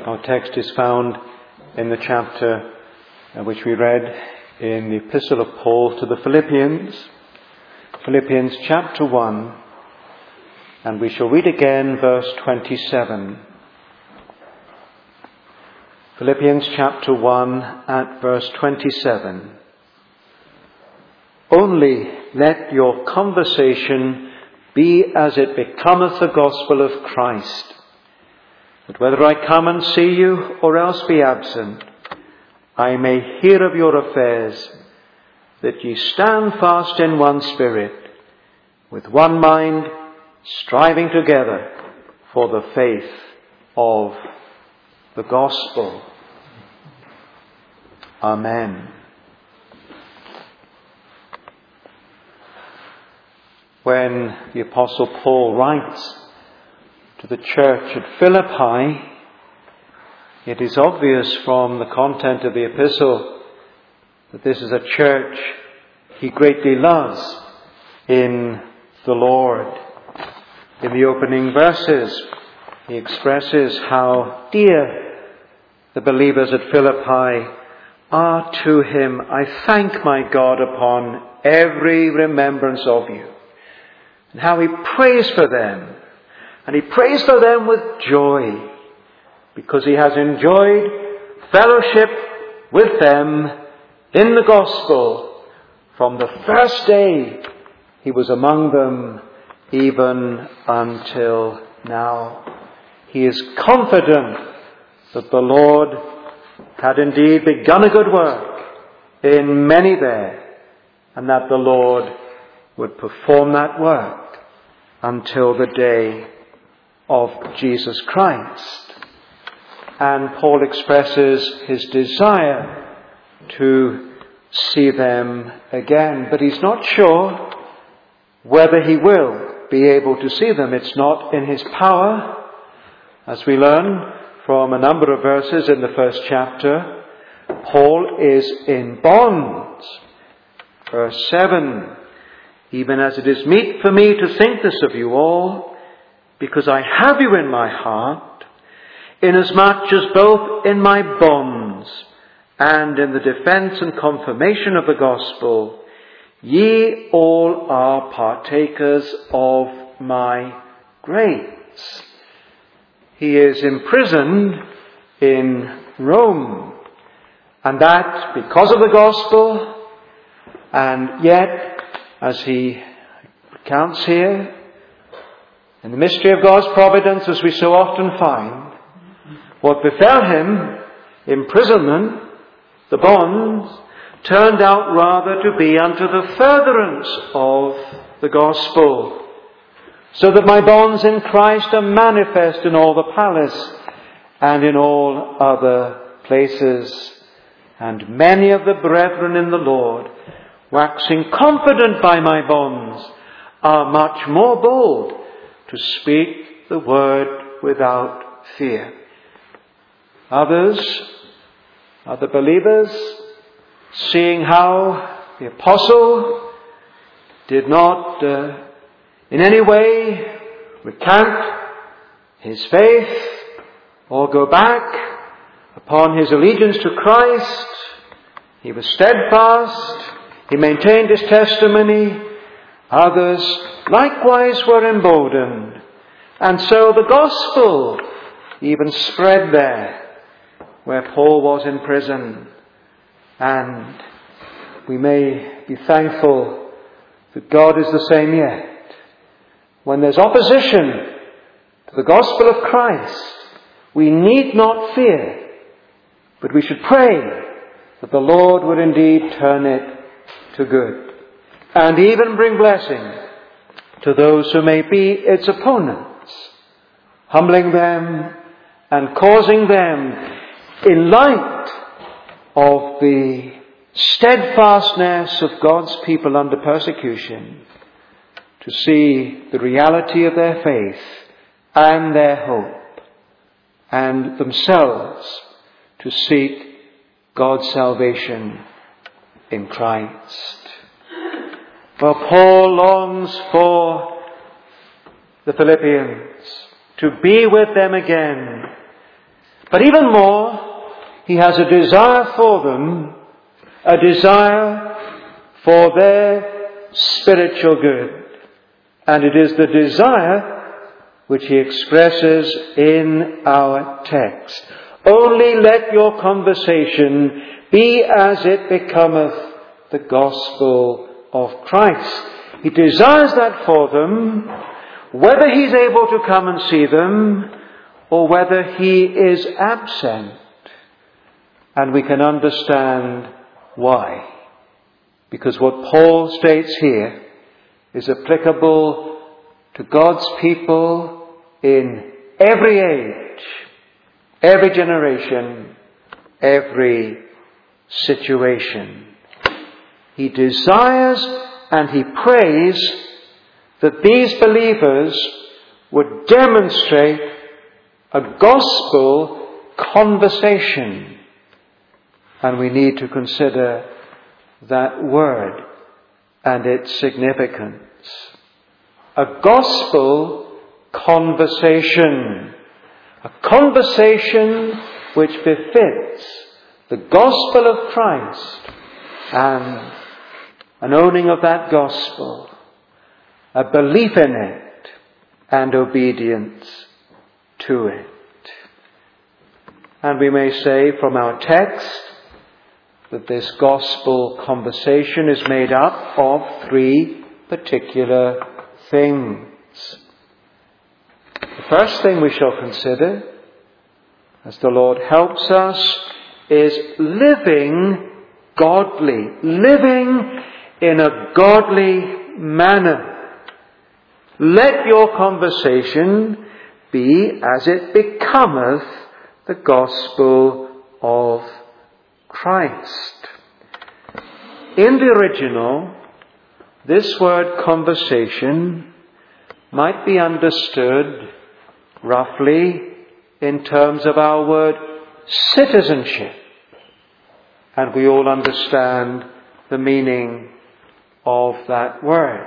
Our text is found in the chapter which we read in the Epistle of Paul to the Philippians, Philippians chapter 1, and we shall read again verse 27. Philippians chapter 1 at verse 27. Only let your conversation be as it becometh the gospel of Christ, that whether I come and see you or else be absent, I may hear of your affairs, that ye stand fast in one spirit, with one mind, striving together for the faith of the gospel. Amen. When the Apostle Paul writes to the church at Philippi, it is obvious from the content of the epistle that this is a church he greatly loves in the Lord. In the opening verses, he expresses how dear the believers at Philippi are to him. I thank my God upon every remembrance of you. And how he prays for them. And he prays for them with joy, because he has enjoyed fellowship with them in the gospel from the first day he was among them, even until now. He is confident that the Lord had indeed begun a good work in many there, and that the Lord would perform that work until the day of Jesus Christ. And Paul expresses his desire to see them again, but he's not sure whether he will be able to see them. It's not in his power. As we learn from a number of verses in the first chapter, Paul is in bonds. Verse 7, even as it is meet for me to think this of you all, because I have you in my heart, inasmuch as both in my bonds and in the defence and confirmation of the gospel, ye all are partakers of my grace. He is imprisoned in Rome, and that because of the gospel, and yet, as he recounts here, in the mystery of God's providence, as we so often find, what befell him, imprisonment, the bonds, turned out rather to be unto the furtherance of the gospel, so that my bonds in Christ are manifest in all the palace and in all other places. And many of the brethren in the Lord, waxing confident by my bonds, are much more bold to speak the word without fear. Others, other believers, seeing how the apostle did not in any way recant his faith or go back upon his allegiance to Christ, he was steadfast, he maintained his testimony. Others likewise were emboldened. And so the gospel even spread there where Paul was in prison. And we may be thankful that God is the same yet. When there's opposition to the gospel of Christ, we need not fear, but we should pray that the Lord would indeed turn it to good, and even bring blessing to those who may be its opponents, humbling them and causing them, in light of the steadfastness of God's people under persecution, to see the reality of their faith and their hope, and themselves to seek God's salvation in Christ. For Paul longs for the Philippians to be with them again, But even more, he has a desire for them, a desire for their spiritual good. And it is the desire which he expresses in our text. Only let your conversation be as it becometh the gospel of Christ. He desires that for them, whether he's able to come and see them or whether he is absent. And we can understand why. Because what Paul states here is applicable to God's people in every age, every generation, every situation. He desires and he prays that these believers would demonstrate a gospel conversation. And we need to consider that word and its significance. A gospel conversation. A conversation which befits the gospel of Christ and an owning of that gospel, a belief in it and obedience to it. And we may say from our text that this gospel conversation is made up of three particular things. The first thing we shall consider, as the Lord helps us, is living godly, living in a godly manner. Let your conversation be as it becometh the gospel of Christ. In the original, this word conversation might be understood roughly in terms of our word citizenship. And we all understand the meaning of that word.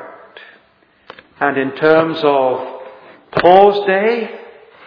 And in terms of Paul's day,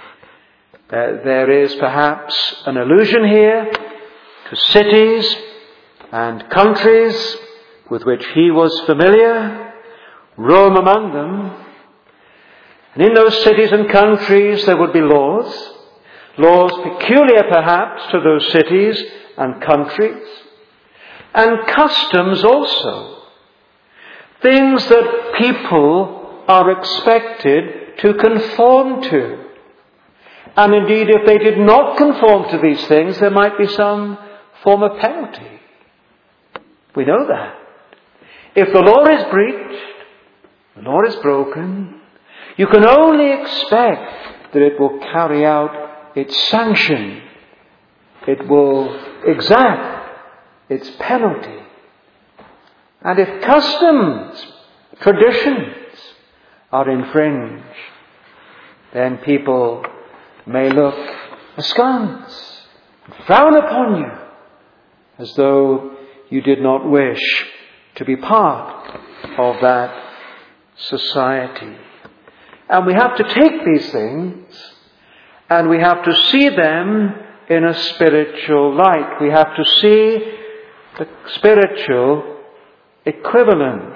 there is perhaps an allusion here to cities and countries with which he was familiar, Rome among them. And in those cities and countries there would be laws peculiar perhaps to those cities and countries, and customs also, things that people are expected to conform to. And indeed, if they did not conform to these things, there might be some form of penalty. We know that. If the law is breached, the law is broken, you can only expect that it will carry out its sanction. It will exact its penalty. And if customs, traditions are infringed, then people may look askance, frown upon you, as though you did not wish to be part of that society. And we have to take these things and we have to see them in a spiritual light. We have to see the spiritual equivalent.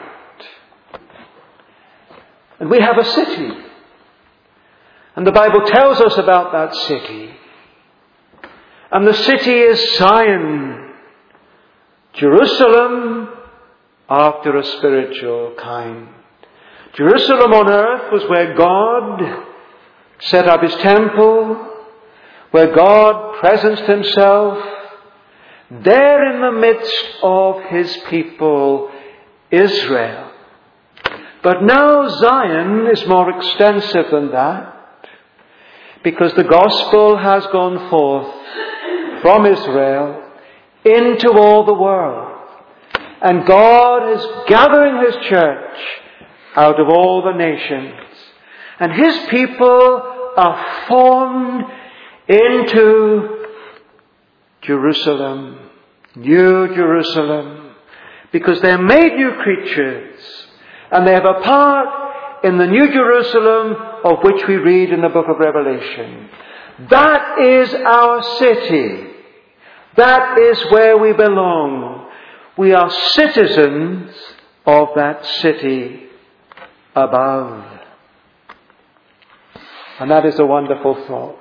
And we have a city. And the Bible tells us about that city. And the city is Zion, Jerusalem after a spiritual kind. Jerusalem on earth was where God set up his temple, where God presenced himself, there in the midst of his people, Israel. But now Zion is more extensive than that, because the gospel has gone forth from Israel into all the world. And God is gathering his church out of all the nations. And his people are formed into Jerusalem, New Jerusalem, because they're made new creatures and they have a part in the New Jerusalem of which we read in the book of Revelation. That is our city. That is where we belong. We are citizens of that city above. And that is a wonderful thought.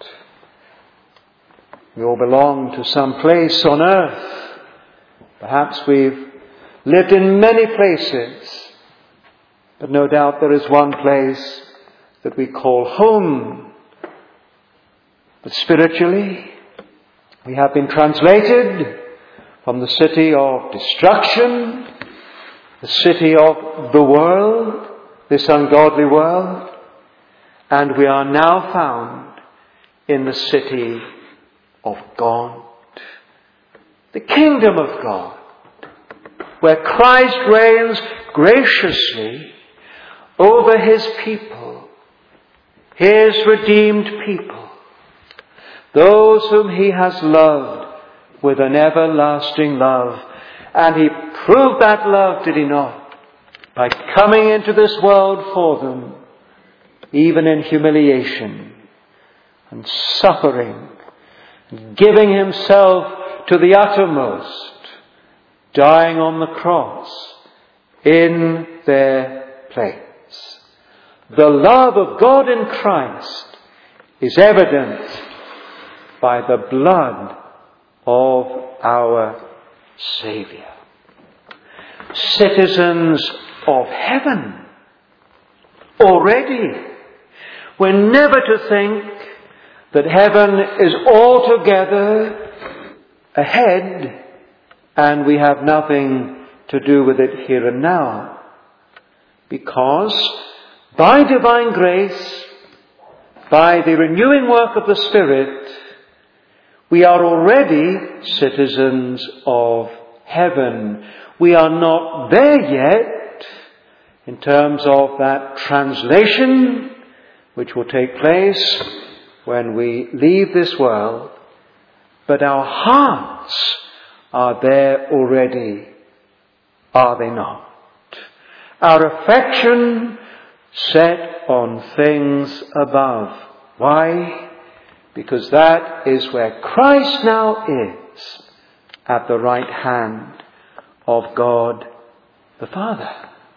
We all belong to some place on earth. Perhaps we've lived in many places, but no doubt there is one place that we call home. But spiritually, we have been translated from the city of destruction, the city of the world, this ungodly world, and we are now found in the city of God, the kingdom of God, where Christ reigns graciously over his people, his redeemed people, those whom he has loved with an everlasting love. And he proved that love, did he not, by coming into this world for them, even in humiliation and suffering, giving himself to the uttermost, dying on the cross in their place. The love of God in Christ is evident by the blood of our Saviour. Citizens of heaven already. We're never to think that heaven is altogether ahead and we have nothing to do with it here and now. Because by divine grace, by the renewing work of the Spirit, we are already citizens of heaven. We are not there yet in terms of that translation which will take place when we leave this world, but our hearts are there already, are they not? Our affection set on things above. Why? Because that is where Christ now is, at the right hand of God the Father.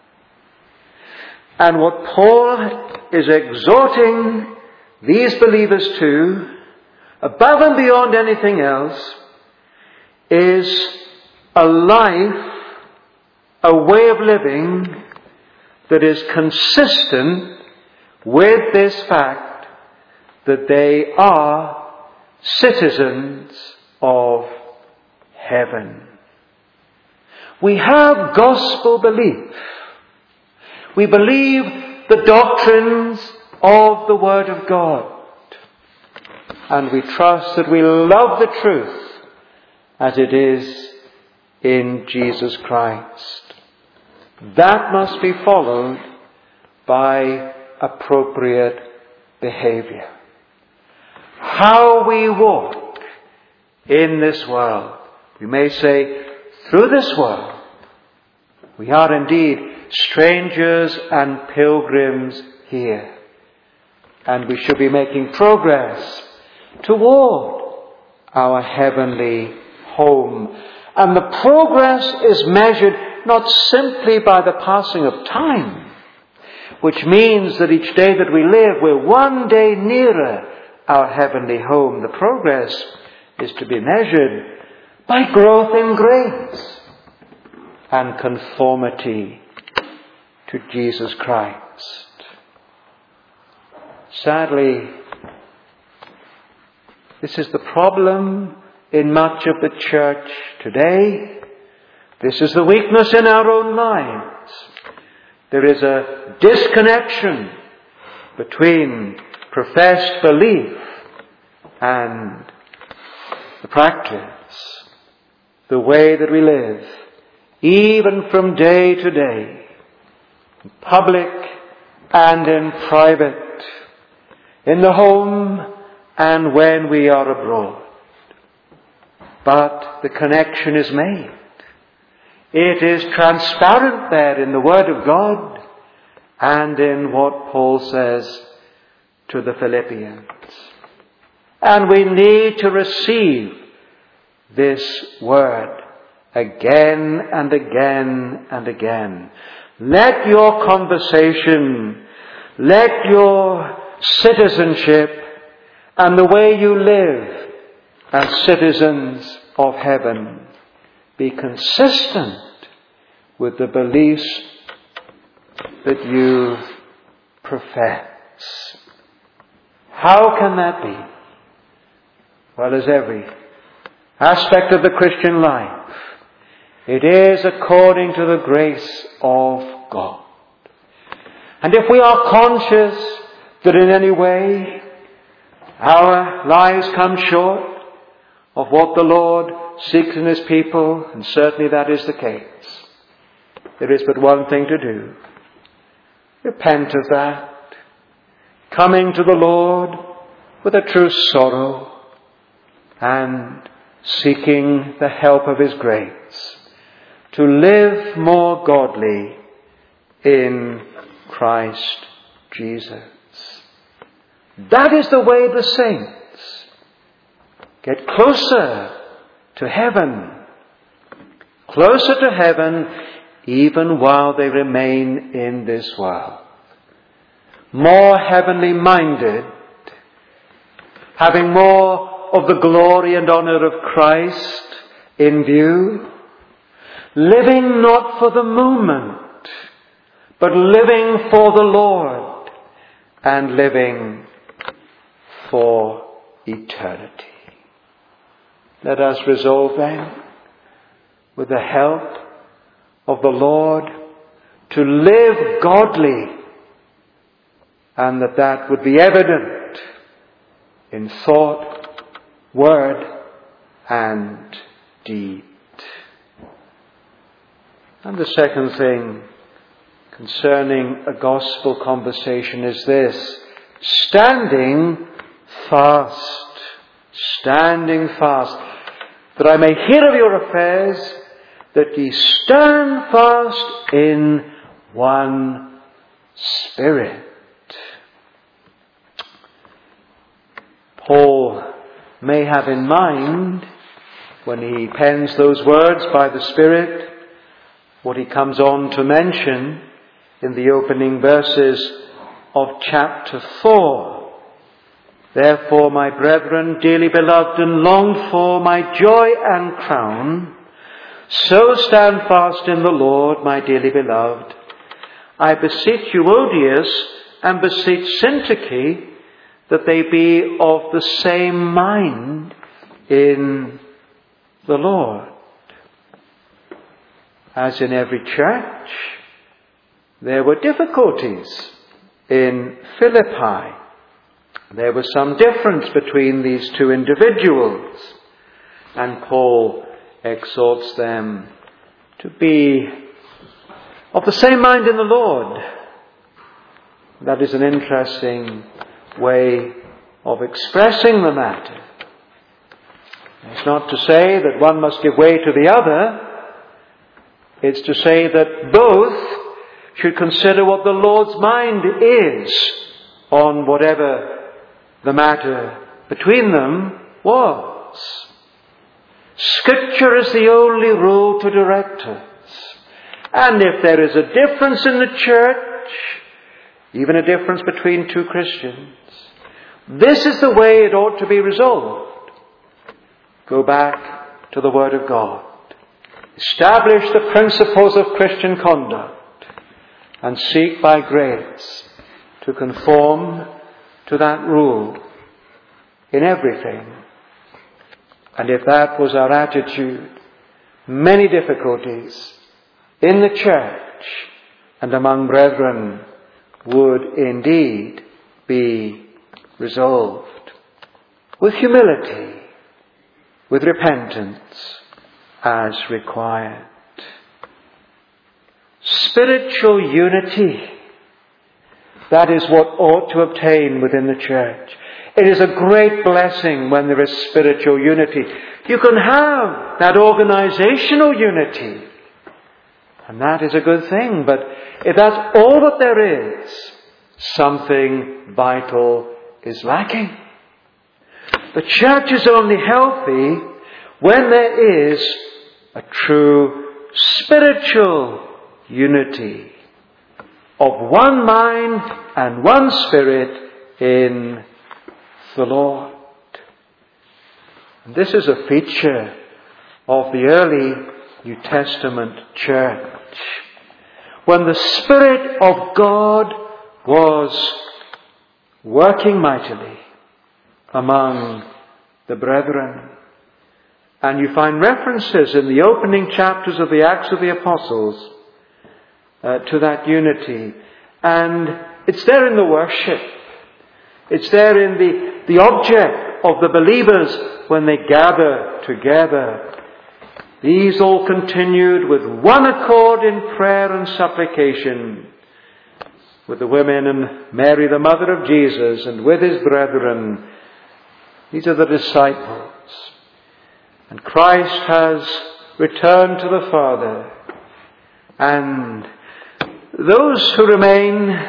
And what Paul is exhorting these believers to, above and beyond anything else, is a life, a way of living that is consistent with this fact that they are citizens of heaven. We have gospel belief. We believe the doctrines of the Word of God. And we trust that we love the truth as it is in Jesus Christ. That must be followed by appropriate behavior. How we walk in this world. We may say, through this world, we are indeed strangers and pilgrims here. And we should be making progress toward our heavenly home. And the progress is measured not simply by the passing of time, which means that each day that we live, we're one day nearer our heavenly home. The progress is to be measured by growth in grace and conformity to Jesus Christ. Sadly, this is the problem in much of the church today. This is the weakness in our own lives. There is a disconnection between professed belief and the practice, the way that we live, even from day to day, in public and in private, in the home and when we are abroad. But the connection is made. It is transparent there in the Word of God, and in what Paul says to the Philippians. And we need to receive this word again and again and again. Let your conversation, let your citizenship and the way you live as citizens of heaven be consistent with the beliefs that you profess. How can that be? Well, as every aspect of the Christian life, it is according to the grace of God. And if we are conscious that in any way our lives come short of what the Lord seeks in His people, and certainly that is the case, there is but one thing to do. Repent of that, coming to the Lord with a true sorrow and seeking the help of His grace to live more godly in Christ Jesus. That is the way the saints get closer to heaven. Closer to heaven even while they remain in this world. More heavenly minded, having more of the glory and honour of Christ in view, living not for the moment, but living for the Lord and living for eternity. Let us resolve then, with the help of the Lord, to live godly, and that would be evident in thought, word, and deed. And the second thing concerning a gospel conversation is this: standing fast. Standing fast. That I may hear of your affairs, that ye stand fast in one spirit. Paul may have in mind, when he pens those words by the Spirit, what he comes on to mention in the opening verses of chapter 4. Therefore, my brethren, dearly beloved and longed for, my joy and crown, so stand fast in the Lord, my dearly beloved. I beseech Euodias and beseech Syntyche that they be of the same mind in the Lord. As in every church, there were difficulties in Philippi. There was some difference between these two individuals, and Paul exhorts them to be of the same mind in the Lord. That is an interesting way of expressing the matter. It's not to say that one must give way to the other. It's to say that both should consider what the Lord's mind is on whatever the matter between them was. Scripture is the only rule to direct us. And if there is a difference in the church, even a difference between two Christians, this is the way it ought to be resolved. Go back to the Word of God. Establish the principles of Christian conduct and seek by grace to conform to that rule in everything. And if that was our attitude, many difficulties in the church and among brethren would indeed be resolved with humility, with repentance as required. Spiritual unity, that is what ought to obtain within the church. It is a great blessing when there is spiritual unity. You can have that organizational unity. And that is a good thing. But if that's all that there is, something vital is lacking. The church is only healthy when there is a true spiritual unity of one mind and one spirit in the Lord. And this is a feature of the early New Testament church, when the Spirit of God was working mightily among the brethren. And you find references in the opening chapters of the Acts of the Apostles to that unity. And it's there in the worship. It's there in the object of the believers when they gather together. These all continued with one accord in prayer and supplication, with the women and Mary, the mother of Jesus, and with his brethren. These are the disciples. And Christ has returned to the Father. And those who remain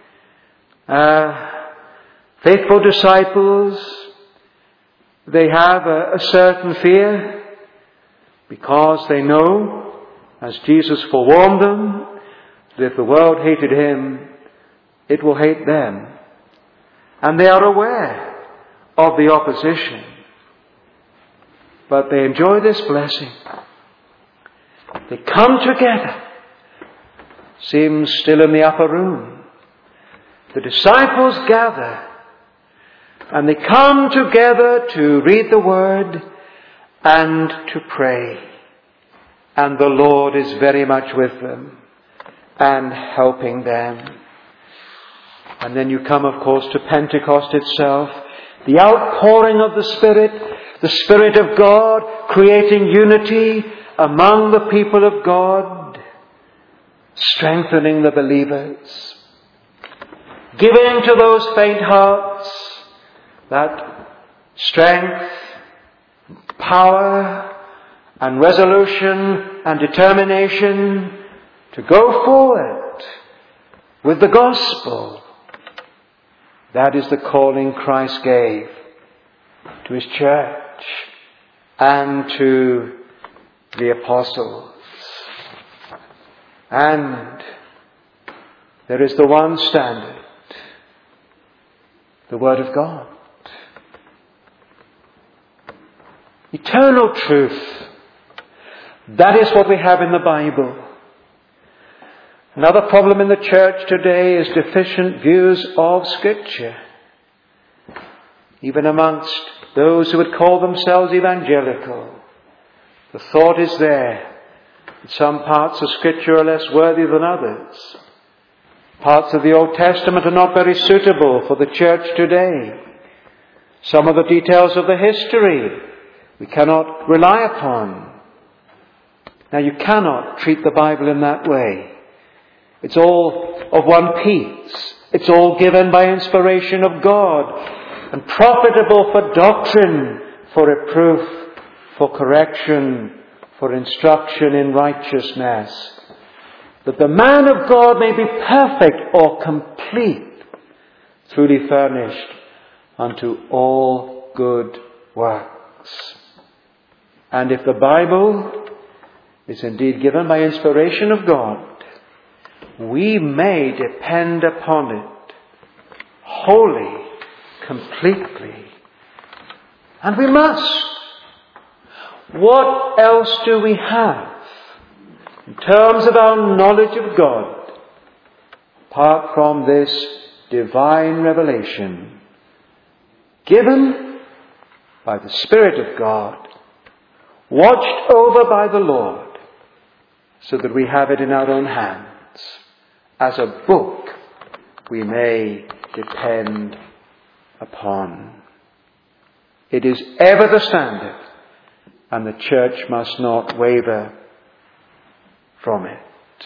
faithful disciples, they have a certain fear, because they know, as Jesus forewarned them, that if the world hated him, it will hate them. And they are aware of the opposition. But they enjoy this blessing. They come together. Seems still in the upper room. The disciples gather. And they come together to read the Word and to pray. And the Lord is very much with them and helping them. And then you come, of course, to Pentecost itself, the outpouring of the Spirit of God, creating unity among the people of God, strengthening the believers, giving to those faint hearts that strength, power and resolution and determination to go forward with the gospel. That is the calling Christ gave to his church and to the apostles. And there is the one standard, the Word of God. Eternal truth. That is what we have in the Bible. Another problem in the church today is deficient views of Scripture. Even amongst those who would call themselves evangelical, the thought is there that some parts of Scripture are less worthy than others. Parts of the Old Testament are not very suitable for the church today. Some of the details of the history we cannot rely upon. Now, you cannot treat the Bible in that way. It's all of one piece. It's all given by inspiration of God and profitable for doctrine, for reproof, for correction, for instruction in righteousness, that the man of God may be perfect or complete, truly furnished unto all good works. And if the Bible is indeed given by inspiration of God, we may depend upon it wholly, completely. And we must. What else do we have in terms of our knowledge of God apart from this divine revelation given by the Spirit of God, watched over by the Lord, so that we have it in our own hands as a book we may depend upon. It is ever the standard, and the church must not waver from it.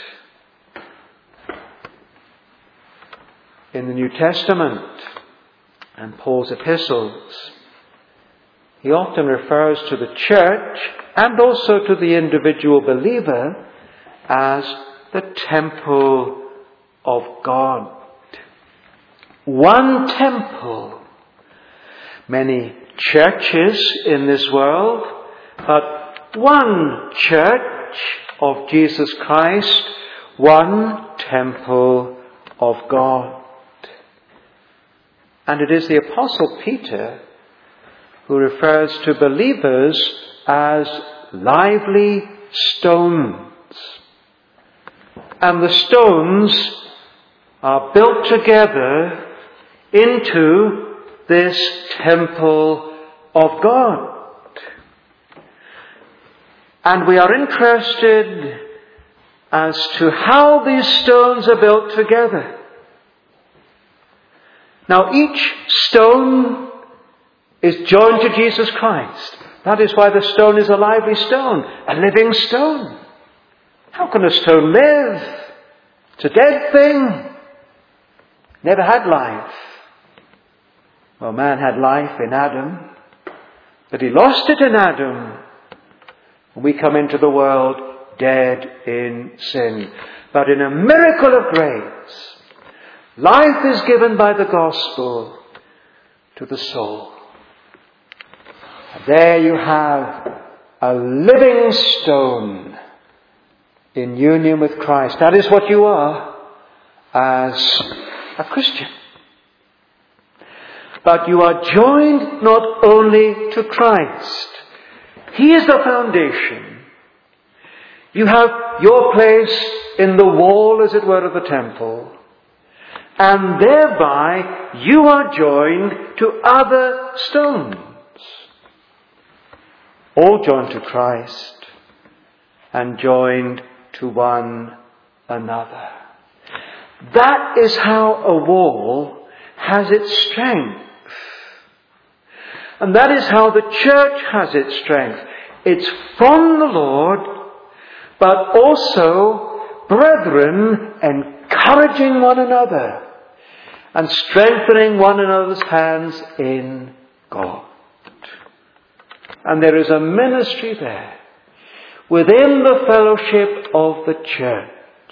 In the New Testament and Paul's epistles, he often refers to the church and also to the individual believer as the temple of God. One temple. Many churches in this world, but one church of Jesus Christ, one temple of God. And it is the Apostle Peter who refers to believers as lively stones. And the stones are built together into this temple of God. And we are interested as to how these stones are built together. Now, each stone is joined to Jesus Christ. That is why the stone is a lively stone, a living stone. How can a stone live? It's a dead thing. Never had life. Well, man had life in Adam, but he lost it in Adam. We come into the world dead in sin. But in a miracle of grace, life is given by the gospel to the soul. And there you have a living stone in union with Christ. That is what you are as a Christian. But you are joined not only to Christ. He is the foundation. You have your place in the wall, as it were, of the temple. And thereby you are joined to other stones. All joined to Christ and joined to one another. That is how a wall has its strength. And that is how the church has its strength. It's from the Lord, but also brethren encouraging one another and strengthening one another's hands in God. And there is a ministry there within the fellowship of the church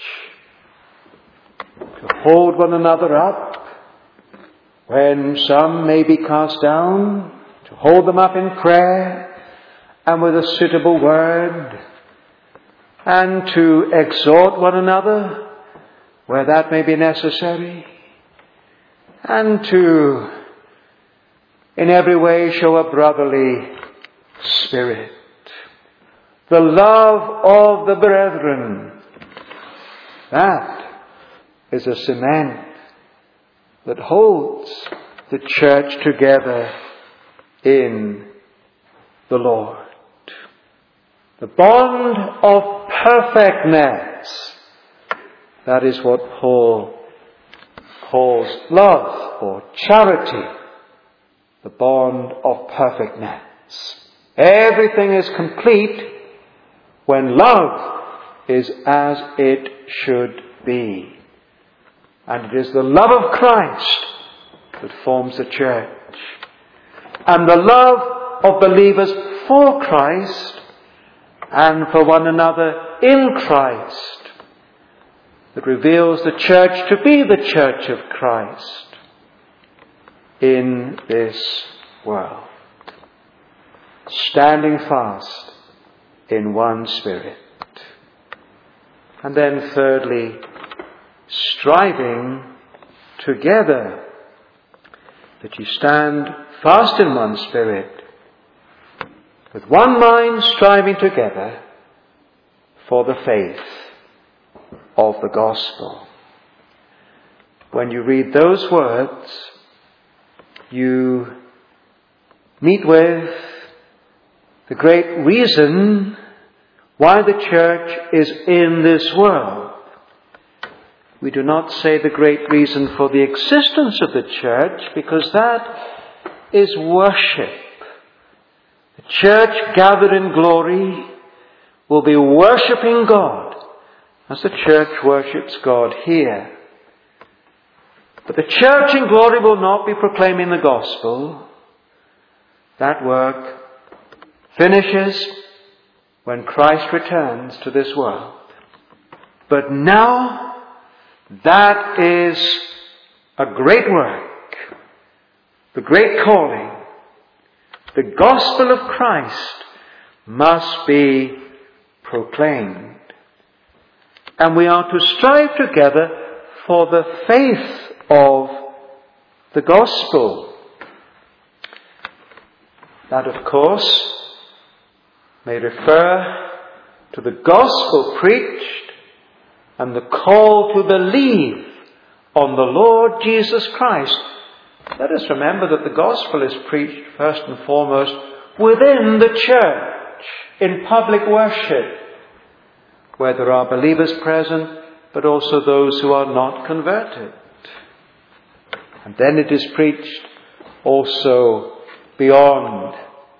to hold one another up when some may be cast down, to hold them up in prayer and with a suitable word, and to exhort one another where that may be necessary, and to in every way show a brotherly spirit. The love of the brethren, that is a cement that holds the church together in the Lord. The bond of perfectness, that is what Paul calls love or charity. The bond of perfectness. Everything is complete when love is as it should be. And it is the love of Christ that forms the church. And the love of believers for Christ and for one another in Christ that reveals the church to be the church of Christ in this world. Standing fast in one spirit. And then thirdly, striving together, that you stand fast in one spirit, with one mind striving together for the faith of the gospel. When you read those words, you meet with the great reason why the church is in this world. We do not say the great reason for the existence of the church, because that is worship. The church gathered in glory will be worshipping God as the church worships God here. But the church in glory will not be proclaiming the gospel. That work finishes when Christ returns to this world. But now that is a great work, the great calling. The gospel of Christ must be proclaimed. And we are to strive together for the faith of the gospel. That, of course, may refer to the gospel preached and the call to believe on the Lord Jesus Christ. Let us remember that the gospel is preached first and foremost within the church, in public worship, where there are believers present, but also those who are not converted. And then it is preached also beyond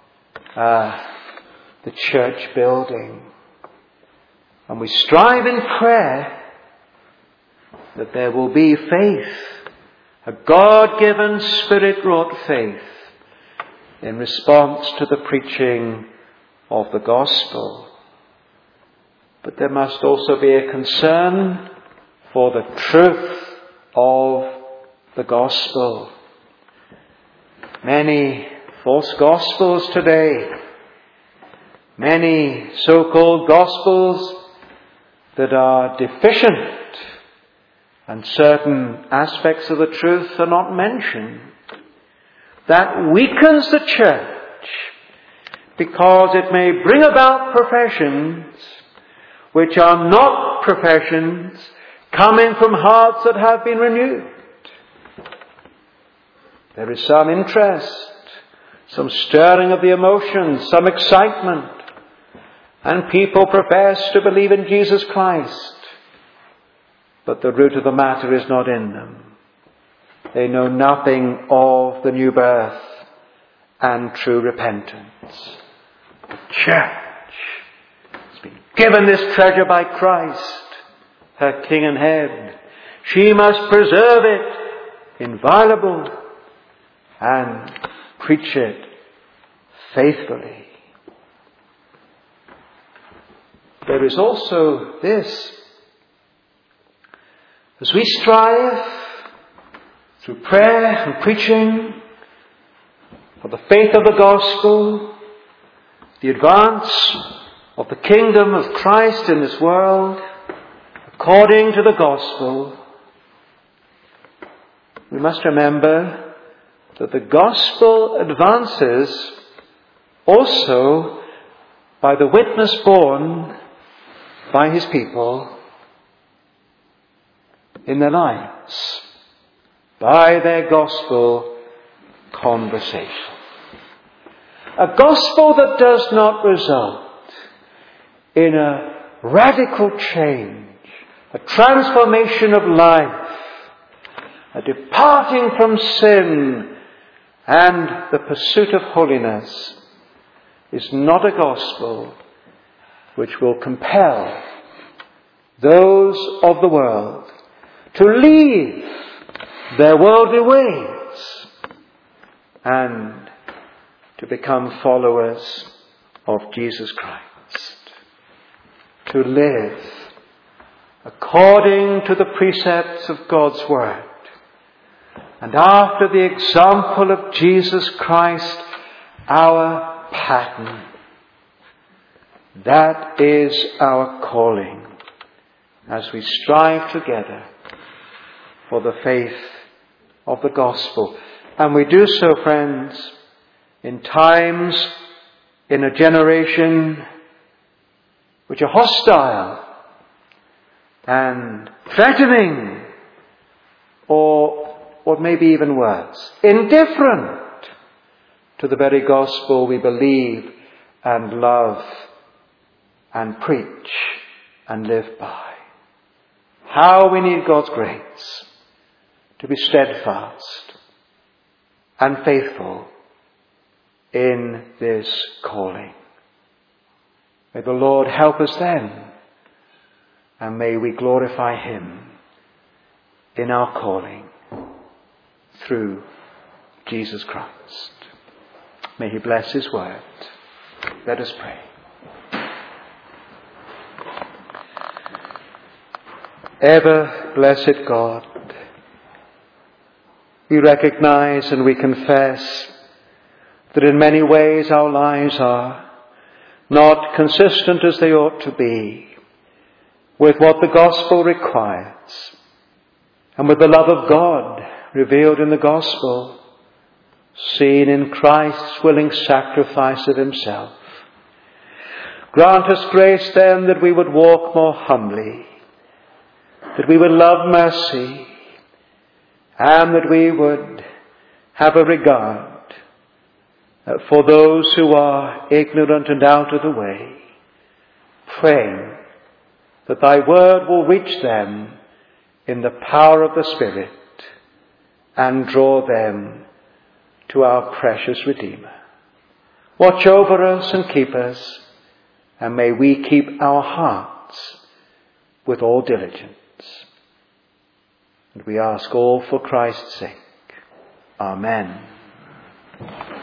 the church building. And we strive in prayer that there will be faith, a God-given, Spirit-wrought faith, in response to the preaching of the gospel. But there must also be a concern for the truth of the gospel. Many false gospels today, many so-called gospels that are deficient, and certain aspects of the truth are not mentioned. That weakens the church, because it may bring about professions which are not professions coming from hearts that have been renewed. There is some interest, some stirring of the emotions, some excitement, and people profess to believe in Jesus Christ, but the root of the matter is not in them. They know nothing of the new birth and true repentance. The church has been given this treasure by Christ, her King and Head. She must preserve it inviolable and preach it faithfully. There is also this: as we strive through prayer and preaching for the faith of the gospel, the advance of the kingdom of Christ in this world, according to the gospel, we must remember that the gospel advances also by the witness borne by his people in their lives, by their gospel conversation. A gospel that does not result in a radical change, a transformation of life, a departing from sin and the pursuit of holiness, is not a gospel which will compel those of the world to leave their worldly ways and to become followers of Jesus Christ, to live according to the precepts of God's Word, and after the example of Jesus Christ, our pattern. That is our calling as we strive together for the faith of the gospel. And we do so, friends, in times, in a generation which are hostile and threatening, or what may be even worse, indifferent to the very gospel we believe and love and preach and live by. How we need God's grace to be steadfast and faithful in this calling. May the Lord help us then, and may we glorify Him in our calling through Jesus Christ. May He bless His word. Let us pray. Ever blessed God, we recognize and we confess that in many ways our lives are not consistent as they ought to be with what the gospel requires and with the love of God revealed in the gospel, seen in Christ's willing sacrifice of himself. Grant us grace then that we would walk more humbly, that we would love mercy, and that we would have a regard for those who are ignorant and out of the way, praying that thy word will reach them in the power of the Spirit and draw them to our precious Redeemer. Watch over us and keep us, and may we keep our hearts with all diligence. And we ask all for Christ's sake. Amen.